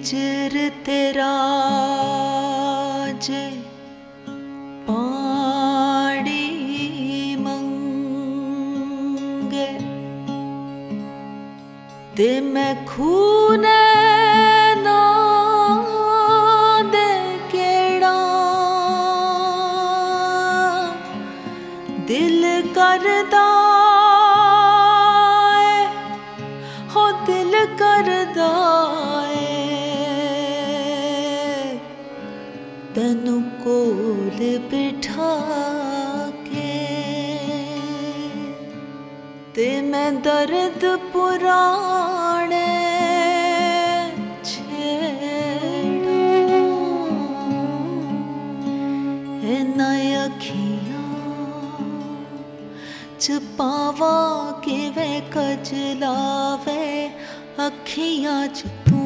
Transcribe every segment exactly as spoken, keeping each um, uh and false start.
हिजर तेरा जे पानी मंगे ते मैं खूने ना दे केड़ा दिल करदा हो दिल करदा तनु कोल बिठा के ते मैं दर्द पुराने छेड़ा इना अखियां च पावा कि वे कजलावे अखियां च तू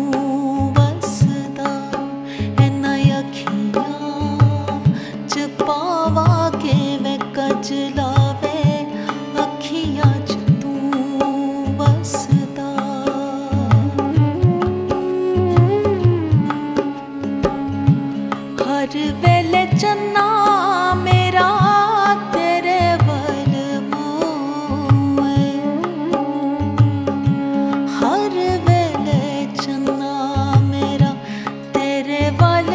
वसदा पावा के वे कजलावे अखियां च तू वसदा हर वेले चन्ना मेरा तेरे वल मोए हर वेले चन्ना मेरा तेरे वल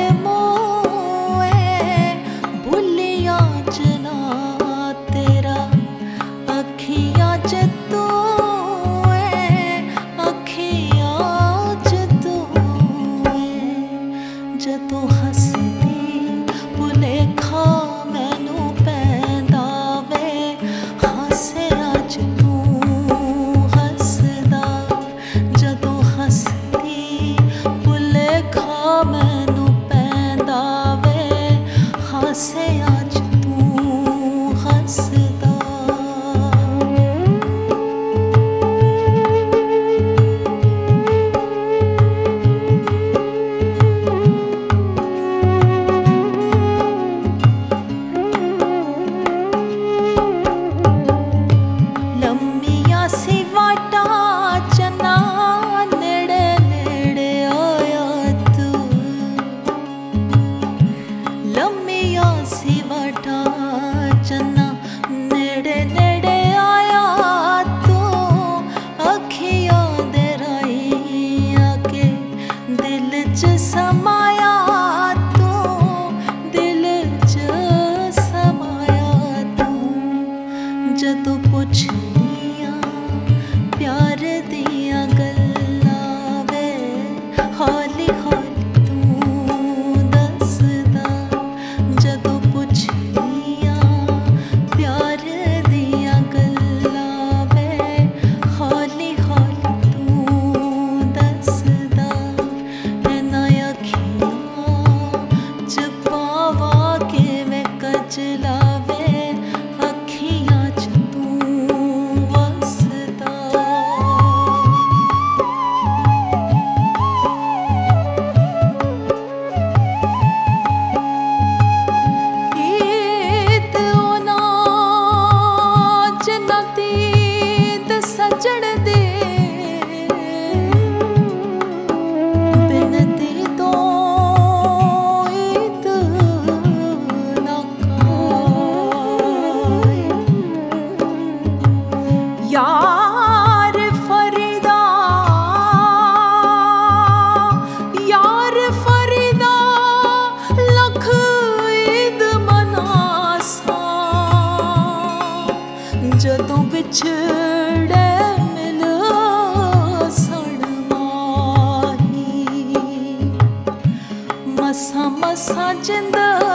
जदों हसदी भुलेखा मैनू पैंदा वे हासिया च तू हसदा जदों हसदी भुलेखा मैनू पैंदा वे हासिया च तू हसदा चन्ना नेड़े नेड़े आया तू अखियां दे राइयां के दिल च समाया तू दिल च समाया तू जदों पुछनिया प्यार दियां गल्लां वे हौली हौली तू दसदा जदों कजलावे अखियां च तू वसदा गीत ओना जिन्ना तीत सजण दे बिनती तो यार फरीदा यार फरीदा लख ईद मनासा जदों बिछड़े मिल सण माही मसा मसा जिंद